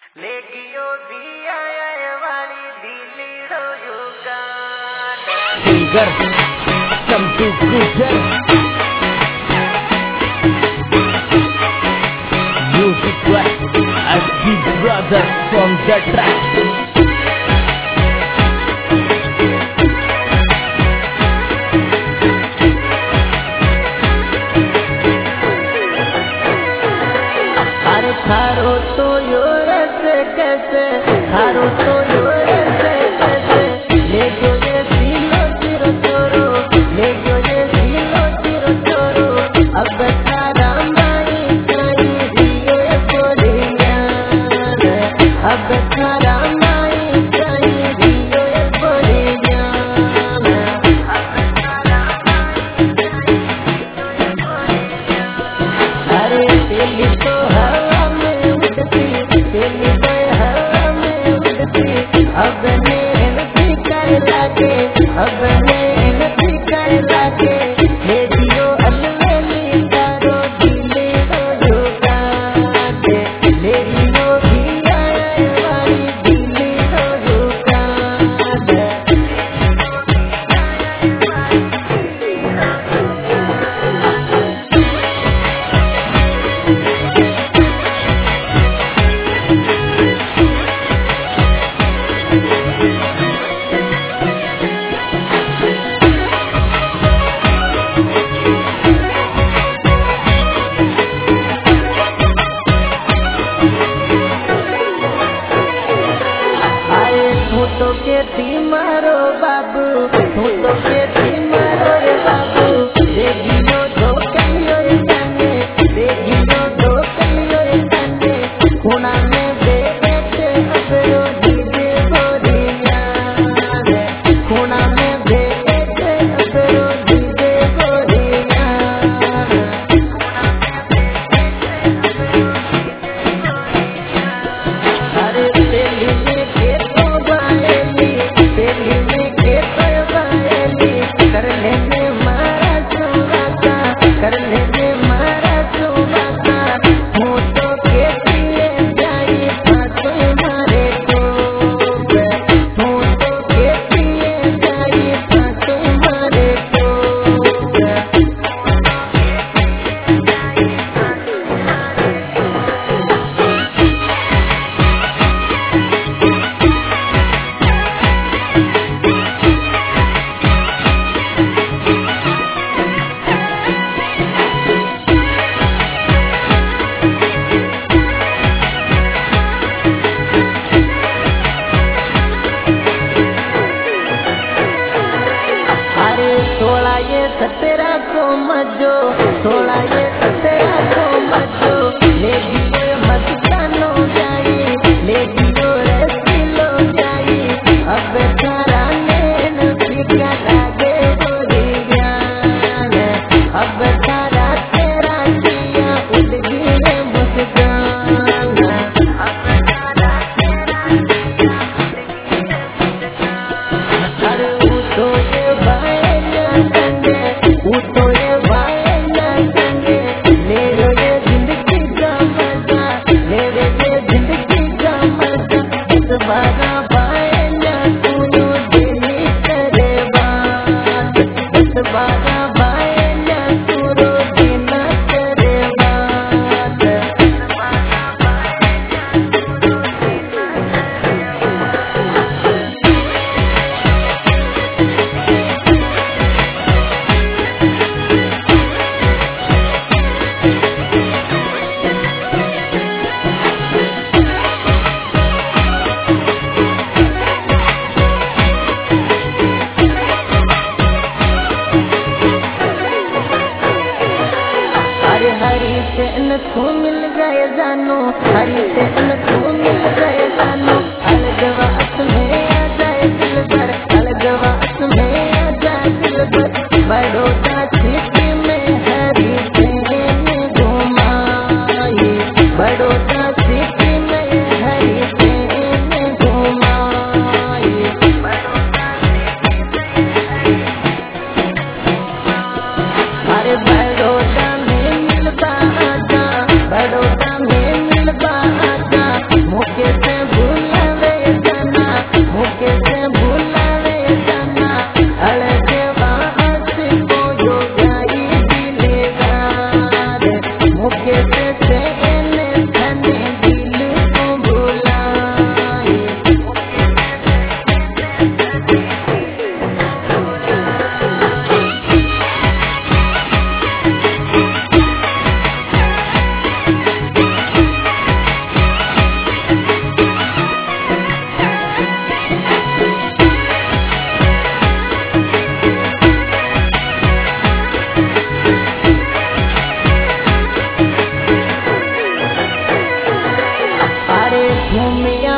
Singer, Samtu Cruiser, music track as Big Brother from the track. अरे थारो तो your से कैसे, थारो तो योर से कैसे, ले जो ये सीलो चिरो चोरो, ले जो ये सीलो चिरो चोरो, अब थारा माई काई दियो बोलिया, अब थारा माई काई दियो बोलिया, अरे तेली तो हवा में उड़ती, तेली तो हवा में उड़ती, अब नैन कर लागे, अब नैन कर लागे, हे दियो अलवेली तारो दिले रो काटे, ले दियो दिया वाली दिले रो काटे। आए फूटो के थी मारो बाबू, फूटो के थी मारो रे बाबू, देखियो धोकलियो रे काने, देखियो धोकलियो रे काने, खुना में बेटे अपरो दीदे बोलिया, खुना में बेटे अपरो दीदे बोलिया, अरे तेली में के तो बाएली, तेली में के तो बाएली,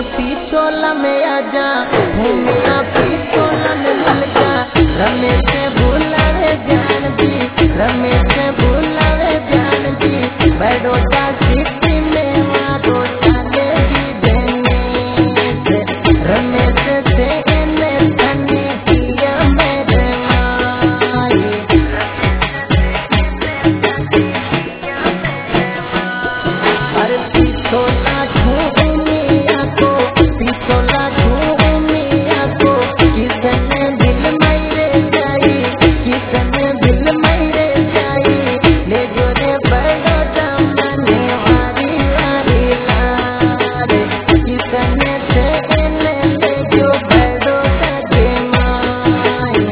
पिछोला में आजा, भूमिया पिछोला में मिल जा। रमेश से बुलावे जान भी, रमेश से बुलावे जान भी। बड़ौदा सिटी में मारो चले भी देने से, रमेश से इन्हें धनी किया मेरे माई। अरे पिछोला घूमिया को, पिछोला घूमिया को, किसने दिल मेरे जाई, किसने दिल मेरे जाई। ले जो रे बड़ौदा मने वारी वारी लारे, किसने से इन्हें ले जो बड़ौदा के माई।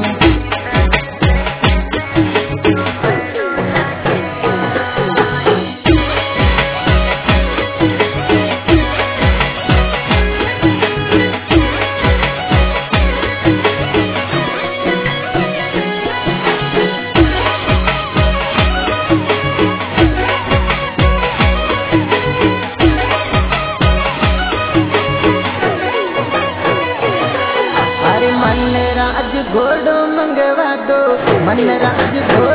अरे मन राज घोड़ो मंगवा दो, मन राज घोड़ो